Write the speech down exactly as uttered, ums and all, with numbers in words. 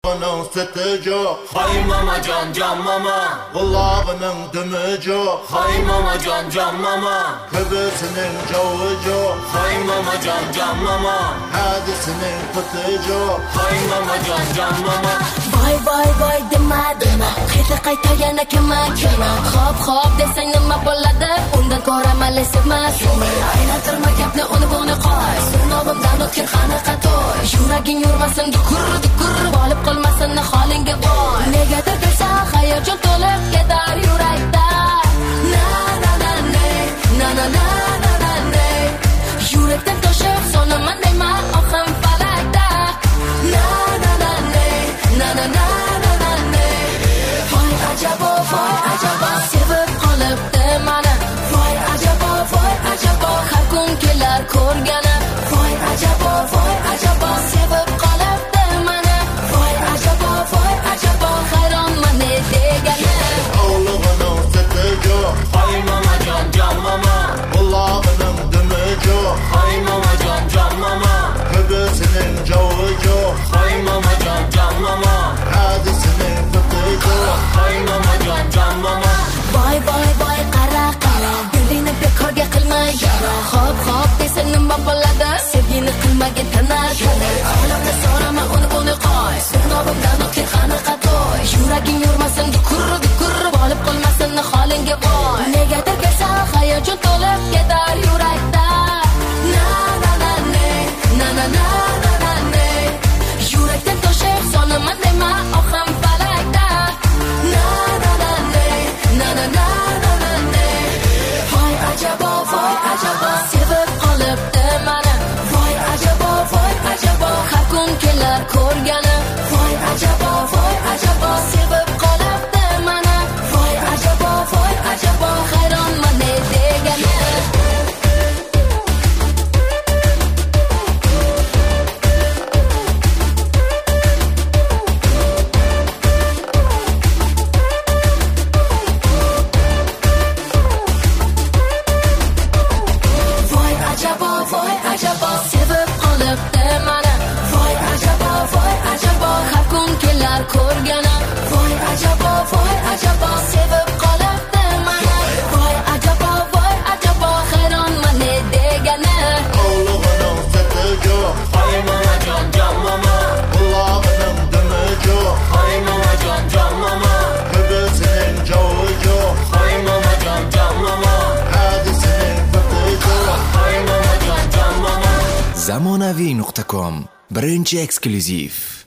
Onun sütü çok. Hay mama can can mama. Kulağının dümü çok. Hay mama can can mama. Kıbrısının çoğu çok. Hay mama can can mama. Hadisinin fıtı çok. Hay mama can can mama. Vay vay vay dema dema. Qayta qayta yana kema kema. Hop hop desang nima bo'ladi? Undan ko'ra malesima seni. Aylantirma gapni uni buni qo'y. Sinovimdan o'tgan qanaqa to'y. Yuraging yurmasin dukur dukur. Olib qolmasin holingga voy. Negadir bilsa hayajon to'lib ketar yurakda. Na na na ne. Na na na na na ne. Yurakdan toshib sonaman deyman oqim falakda. Na na na ne. Na na na na na ne. Voy ajabo voy ajabo sevib qolibdi mani. Voy ajabo voy ajabo har kun kelar ko'rganim. Voy ajabo voy ajabo sevib qolibdi mani. Voy ajabo voy ajabo hayronman ne deganim. Oğlunun sütü çok. Hay mama can can mama. Kulağının dümü çok. Hay mama can can mama. Kıbrısının çoğu çok. Hay mama can can mama. Hadisinin fıtı çok. Hay mama can can mama. Voy voy voy qara qara. Dilingni bekorga qilma yara. Hop hop desa nima bo'ladi? Sevgini qilmagin tanashali. Olamni so'rama uni buni qo'y. Sinovimdan o'tgan qanaqa to'y. Yuraging yurmasin dukur dukur. Olib qolmasin holingga voy. Negadir kelsa hayajon to'lib ketar yurakda. Na na na ne. Na na na na na ne. Yurakdan toshib sonaman deyman oqim falakda. Na na na ne. Na na na na na ne. Voy ajabo voy ajabo sevib qolibdi mani. Voy ajabo voy ajabo har kun kelar ko'rganim. Voy ajabo voy ajabo sevib qolibdi mani. Voy ajabo voy ajabo hayronman ne deganim. Voy ajabo voy ajabo sevib qolibdi mani. Voy ajabo voy ajabo har kun kelar ko'rganim. Voy ajabo voy ajabo sevib qolibdi mani. Voy ajabo voy ajabo hayronman ne deganim. Oğlunun sütü çok. Hay mama can can mama. Kulağının dümü çok. Hay mama can can mama. Kıbrısının çoğu çok. Hay mama can can mama. Hadisinin fıtı çok. Hay mama can can mama. zamonaviy nuqta com birinchi eksklyuziv.